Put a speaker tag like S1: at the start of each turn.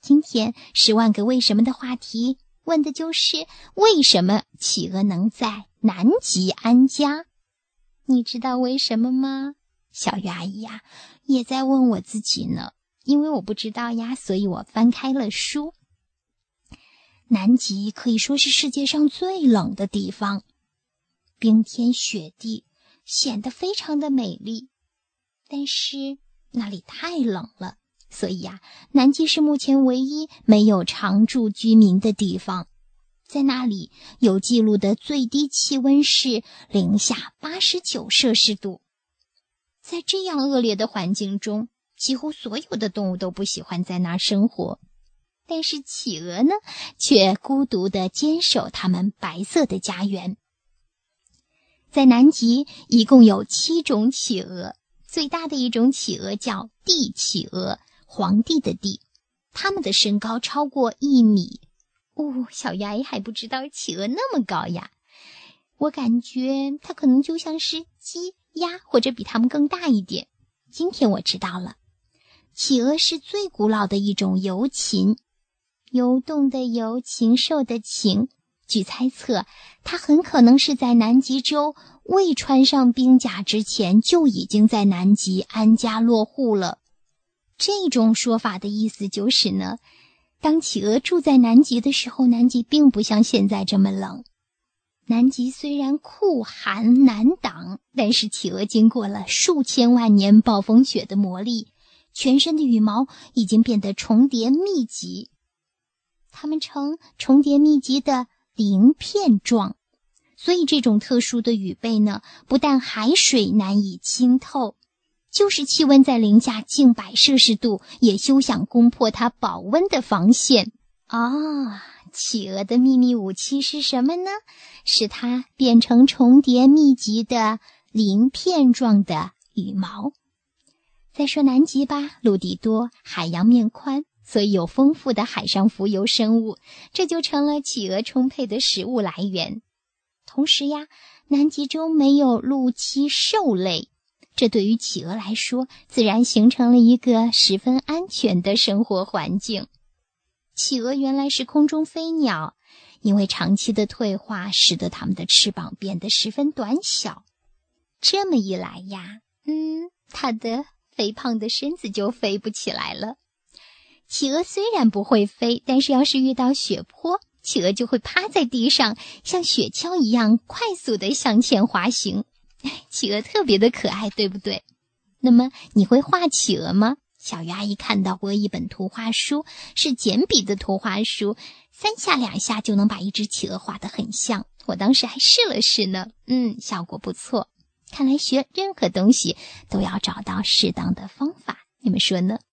S1: 今天10万个为什么的话题，问的就是为什么企鹅能在南极安家？你知道为什么吗？小鱼阿姨呀，也在问我自己呢，因为我不知道呀，所以我翻开了书。南极可以说是世界上最冷的地方，冰天雪地，显得非常的美丽。但是那里太冷了，所以呀，南极是目前唯一没有常住居民的地方。在那里有记录的最低气温是-89摄氏度。在这样恶劣的环境中，几乎所有的动物都不喜欢在那儿生活。但是企鹅呢，却孤独地坚守它们白色的家园。在南极一共有7种企鹅，最大的一种企鹅叫帝企鹅，皇帝的帝，它们的身高超过1米。小鱼阿姨还不知道企鹅那么高呀，我感觉它可能就像是鸡、鸭，或者比它们更大一点。今天我知道了，企鹅是最古老的一种游禽，游动的游，禽兽的禽。据猜测，它很可能是在南极洲未穿上冰甲之前就已经在南极安家落户了。这种说法的意思就是呢，当企鹅住在南极的时候，南极并不像现在这么冷。南极虽然酷寒难挡，但是企鹅经过了数千万年暴风雪的磨砺，全身的羽毛已经变得重叠密集，它们呈重叠密集的鳞片状，所以这种特殊的羽背呢，不但海水难以浸透，就是气温在零下近100摄氏度，也休想攻破它保温的防线。企鹅的秘密武器是什么呢？是它变成重叠密集的鳞片状的羽毛。再说南极吧，陆地多，海洋面宽，所以有丰富的海上浮游生物，这就成了企鹅充沛的食物来源。同时呀，南极洲没有陆栖兽类，这对于企鹅来说，自然形成了一个十分安全的生活环境。企鹅原来是空中飞鸟，因为长期的退化，使得它们的翅膀变得十分短小。这么一来呀，它的肥胖的身子就飞不起来了。企鹅虽然不会飞，但是要是遇到雪坡，企鹅就会趴在地上，像雪橇一样快速地向前滑行。企鹅特别的可爱，对不对？那么你会画企鹅吗？小鱼阿姨看到过一本图画书，是简笔的图画书，3下2下就能把一只企鹅画得很像。我当时还试了试呢，效果不错。看来学任何东西都要找到适当的方法，你们说呢？